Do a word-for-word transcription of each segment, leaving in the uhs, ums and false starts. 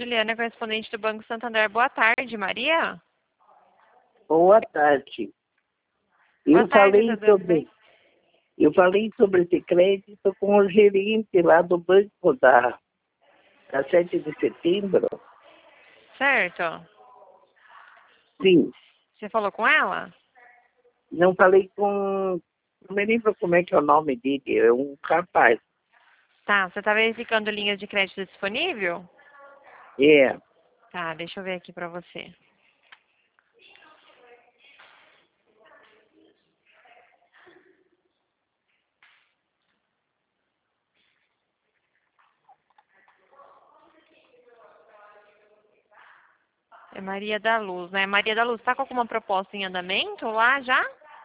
Juliana, correspondente do Banco Santander. Boa tarde, Maria. Boa tarde. Eu Boa tarde, falei tudo sobre, bem? eu falei sobre esse crédito com o gerente lá do banco da, da sete de setembro. Certo. Sim, Você falou com ela? não falei com... Não me lembro como é que é o nome dele, é um rapaz. Tá, você tá verificando linhas de crédito disponível? É, Tá, deixa eu ver aqui pra você. É Maria da Luz, né? Maria da Luz, tá com alguma proposta em andamento lá já?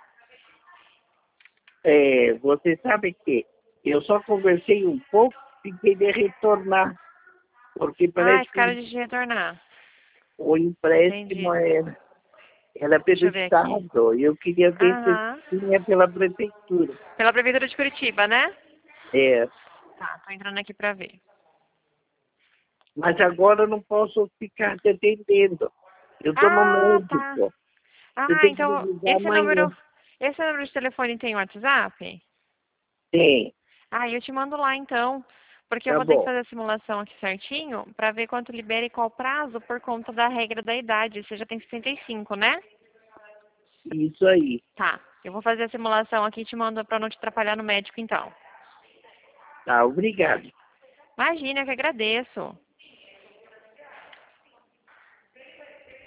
é, você sabe que eu só conversei um pouco, fiquei de retornar, porque Ah, parece esse cara que de retornar. o empréstimo Entendi. é, era pelo Deixa eu ver aqui. Estado, e eu queria ver se Aham. tinha pela prefeitura. Pela Prefeitura de Curitiba, né? É, Tá, tô entrando aqui pra ver. mas agora eu não posso ficar te atendendo. Eu estou no Ah, tá. médico. Você Ah, tem que me então ligar esse amanhã. número, esse número de telefone tem WhatsApp? Tem, Ah, eu te mando lá então, porque eu tá vou ter que bom. fazer a simulação aqui certinho para ver quanto libera e qual prazo por conta da regra da idade. Você já tem sessenta e cinco, né? Isso aí. Tá. Eu vou fazer a simulação aqui e te mando para não te atrapalhar no médico então. Tá, obrigado. Imagina, eu que agradeço.